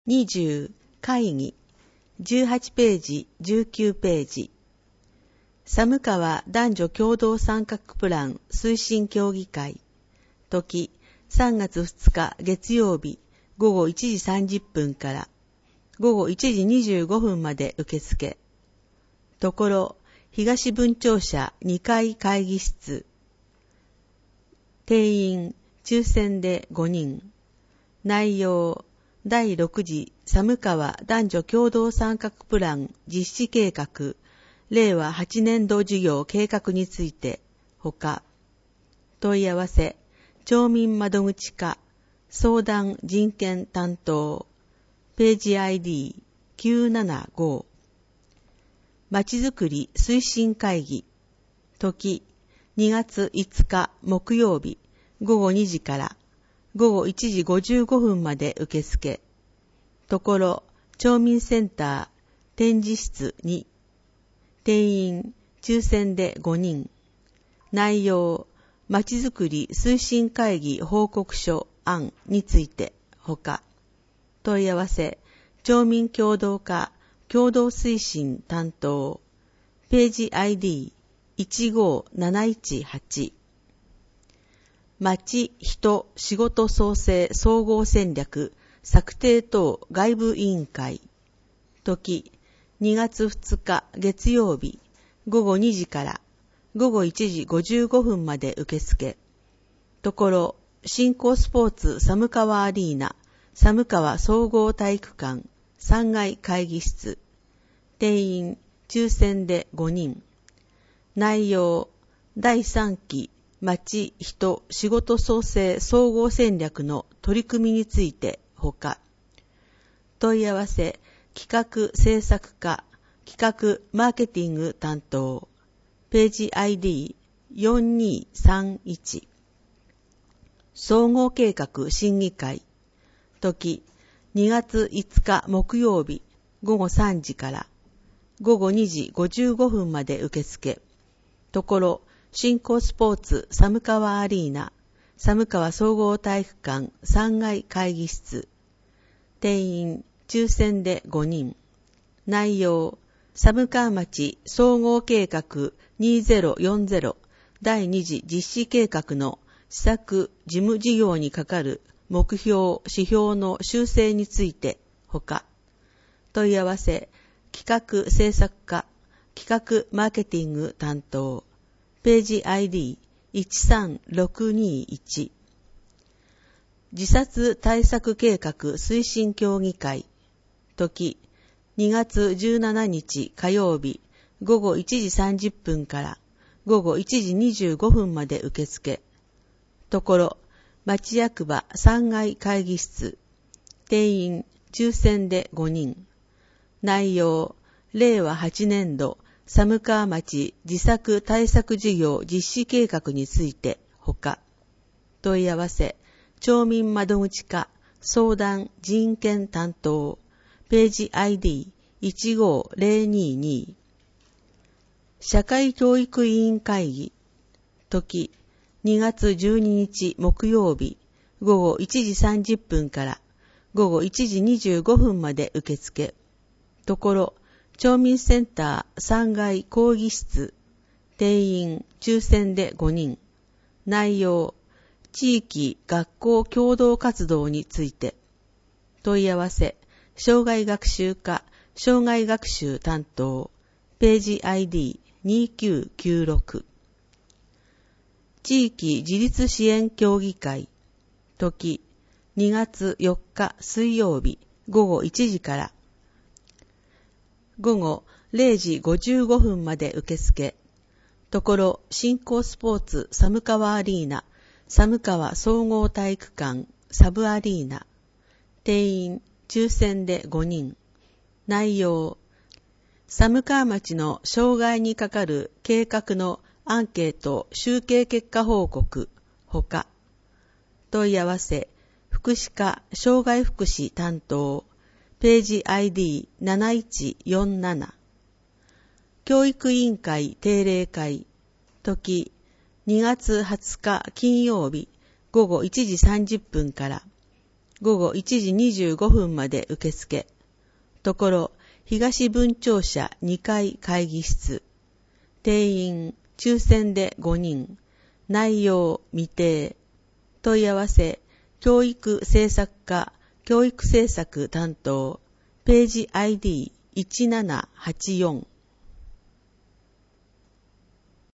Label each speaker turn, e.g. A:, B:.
A: 20会議18ページ19ページ寒川男女共同参画プラン推進協議会時3月2日月曜日午後1時30分から午後1時25分まで受付ところ東分庁舎2階会議室定員抽選で5人内容第6次寒川男女共同参画プラン実施計画令和8年度事業計画についてほか問い合わせ町民窓口課相談人権担当ページ ID975 まちづくり推進会議時2月5日木曜日午後2時から午後1時55分まで受付。ところ、町民センター、展示室2。定員、抽選で5人。内容、まちづくり推進会議報告書案について、ほか。問い合わせ、町民協同課、共同推進担当。ページ ID15718。町、人、仕事創生総合戦略策定等外部委員会時2月2日月曜日午後2時から午後1時55分まで受付ところ新興スポーツ寒川アリーナ寒川総合体育館3階会議室定員抽選で5人内容第3期町、人、仕事創生総合戦略の取り組みについてほか、問い合わせ、企画制作課、企画マーケティング担当、ページ ID4231、総合計画審議会、時2月5日木曜日午後3時から午後2時55分まで受付、ところ、新興スポーツ寒川アリーナ寒川総合体育館3階会議室定員抽選で5人内容寒川町総合計画2040第2次実施計画の施策事務事業にかかる目標指標の修正についてほか問い合わせ企画制作課企画マーケティング担当ページ ID13621 自殺対策計画推進協議会時2月17日火曜日午後1時30分から午後1時25分まで受付ところ町役場3階会議室定員抽選で5人内容令和8年度寒川町自作対策事業実施計画についてほか問い合わせ町民窓口課相談人権担当ページ ID15022 社会教育委員会議時2月12日木曜日午後1時30分から午後1時25分まで受付ところ町民センター3階講義室定員抽選で5人内容地域学校共同活動について問い合わせ障害学習課障害学習担当ページ ID2996 地域自立支援協議会時2月4日水曜日午後1時から午後0時55分まで受付。ところ、新興スポーツ寒川アリーナ、寒川総合体育館、サブアリーナ。定員、抽選で5人。内容、寒川町の障害にかかる計画のアンケート集計結果報告、ほか。問い合わせ、福祉課障害福祉担当。ページ ID7147 教育委員会定例会時2月20日金曜日午後1時30分から午後1時25分まで受付。ところ、東分庁舎2階会議室。定員、抽選で5人。内容、未定。問い合わせ、教育政策課、教育政策担当。ページ ID1784。